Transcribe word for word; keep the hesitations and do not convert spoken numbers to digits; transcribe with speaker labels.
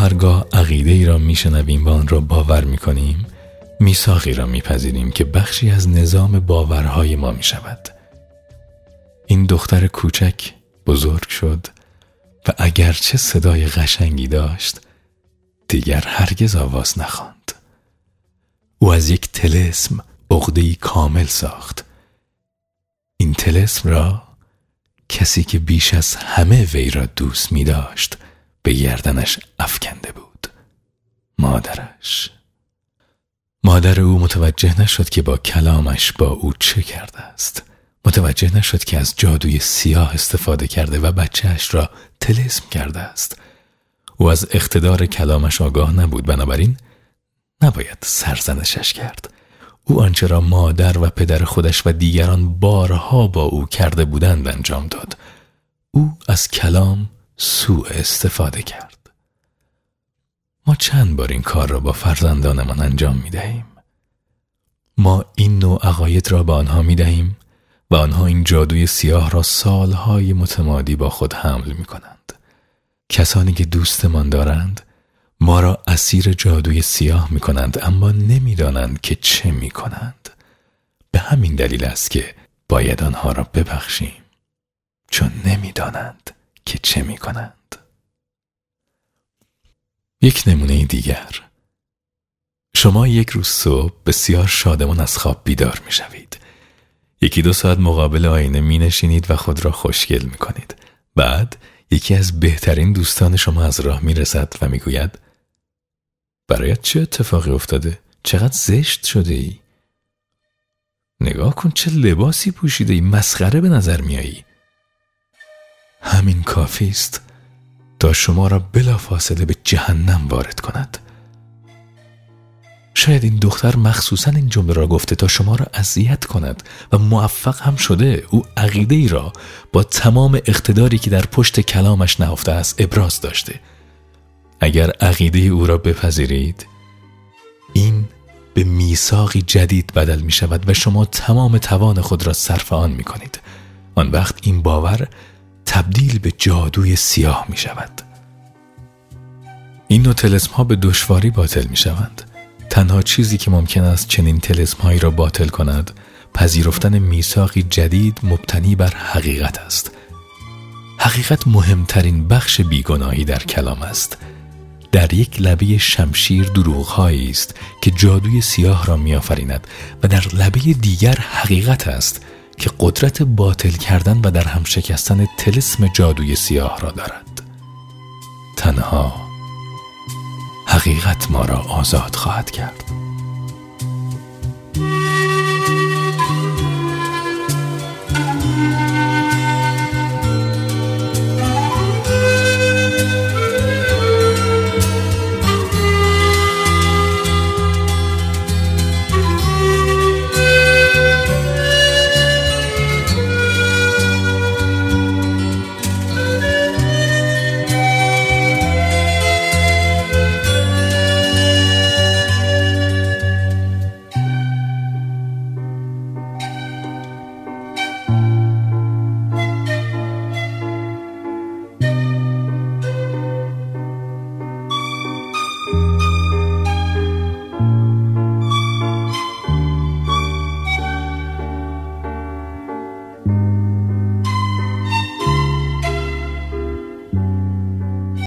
Speaker 1: هرگاه عقیده ای را میشنویم و آن را باور میکنیم، میثاقی را میپذیریم که بخشی از نظام باورهای ما میشود. این دختر کوچک بزرگ شد و اگرچه صدای قشنگی داشت، دیگر هرگز آواز نخواند. او از یک طلسم عقده‌ای کامل ساخت. این طلسم را کسی که بیش از همه وی را دوست می داشت به گردنش افکنده بود. مادرش. مادر او متوجه نشد که با کلامش با او چه کرده است. متوجه نشد که از جادوی سیاه استفاده کرده و بچهش را طلسم کرده است. او از اقتدار کلامش آگاه نبود، بنابراین نباید سرزنشش کرد. او آنچه را مادر و پدر خودش و دیگران بارها با او کرده بودند انجام داد. او از کلام سوء استفاده کرد. ما چند بار این کار را با فرزندانمان انجام می دهیم. ما این نوع عقاید را به آنها می دهیم و آنها این جادوی سیاه را سالهای متمادی با خود حمل می کنند. کسانی که دوستمان دارند ما را اسیر جادوی سیاه می کنند، اما نمی دانند که چه می کنند. به همین دلیل است که باید آنها را ببخشیم، چون نمی دانند که چه می کنند. یک نمونه دیگر. شما یک روز صبح بسیار شادمان از خواب بیدار می شوید. یکی دو ساعت مقابل آینه می نشینید و خود را خوشگل می کنید. بعد یکی از بهترین دوستان شما از راه می رسد و می گوید برایت چه اتفاقی افتاده؟ چقدر زشت شده ای؟ نگاه کن چه لباسی پوشیده ای، مسخره به نظر می آیی. همین کافی است تا شما را بلافاصله به جهنم وارد کند. شاید این دختر مخصوصاً این جمله را گفته تا شما را اذیت کند و موفق هم شده. او عقیده ای را با تمام اقتداری که در پشت کلامش نهفته است ابراز داشته. اگر عقیده او را بپذیرید، این به میثاقی جدید بدل می شود و شما تمام توان خود را صرف آن می کنید. آن وقت این باور تبدیل به جادوی سیاه می شود. این نوع طلسم ها به دشواری باطل می شوند. تنها چیزی که ممکن است چنین طلسم هایی را باطل کند، پذیرفتن میثاقی جدید مبتنی بر حقیقت است. حقیقت مهمترین بخش بیگناهی در کلام است. در یک لبه شمشیر دروغ‌هایی است که جادوی سیاه را می‌آفریند و در لبه دیگر حقیقت است که قدرت باطل کردن و در هم شکستن طلسم جادوی سیاه را دارد. تنها حقیقت ما را آزاد خواهد کرد.